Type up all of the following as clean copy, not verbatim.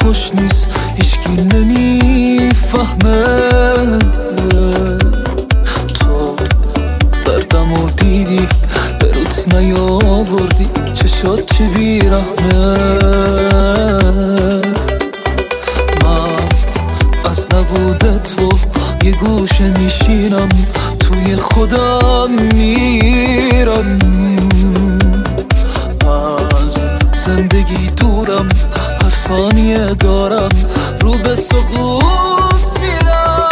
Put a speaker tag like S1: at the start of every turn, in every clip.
S1: خوش نیست، هیچکی نمیفهمه. تو دردمو دیدی به روت نیاوردی، چشات چه بیرحمه. من از نبود تو یه گوشه میشینم، توی خودم میرم، از زندگی دورم، هر ثانیه دارم رو به سقوط میرم.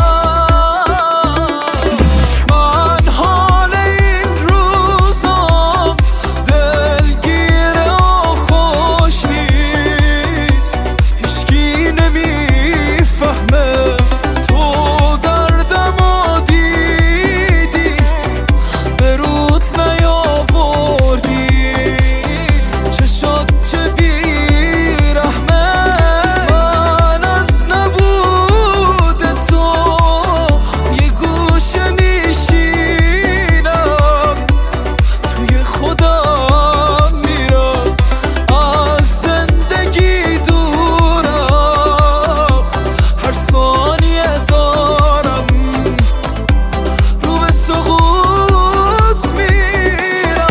S1: من حال این روزام دلگیره و خوش نیست، هیچکی نمیفهمه. تو دردمو دیدی به روت نیاوردی، چشات چه بیرحمه. من از نبود تو یه گوشه میشینم، توی خودم میرم، از زندگی دورم، هر ثانیه دارم رو به سقوط میرم.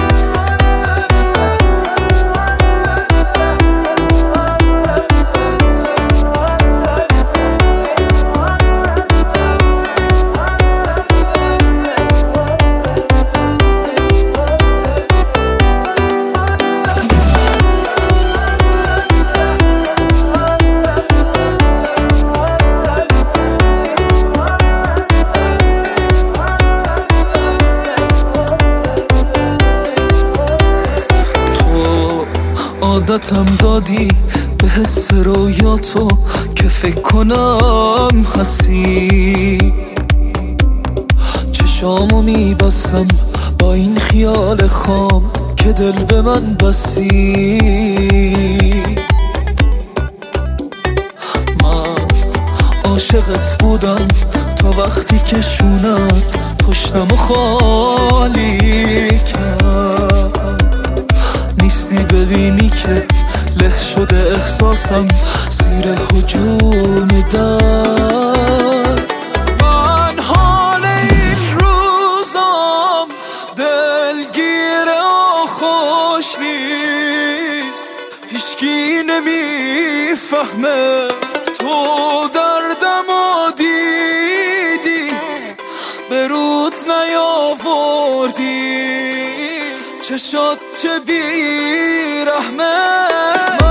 S1: تو عادتم دادی به حس رویاتو که فکر کنم هستی، چشامو میبستم با این خیال خام که دل به من بستی. من عاشقت بودم تا وقتی که شونت پشتمو خالی کرد، نیستی ببینی که له شده احساسم زیر هجوم در. من حال این روزام دلگیره و خوش نیست، هیچکی نمیفهمه. تو دردمو دیدی به روت نیاوردی، چشات چه بیرحمه.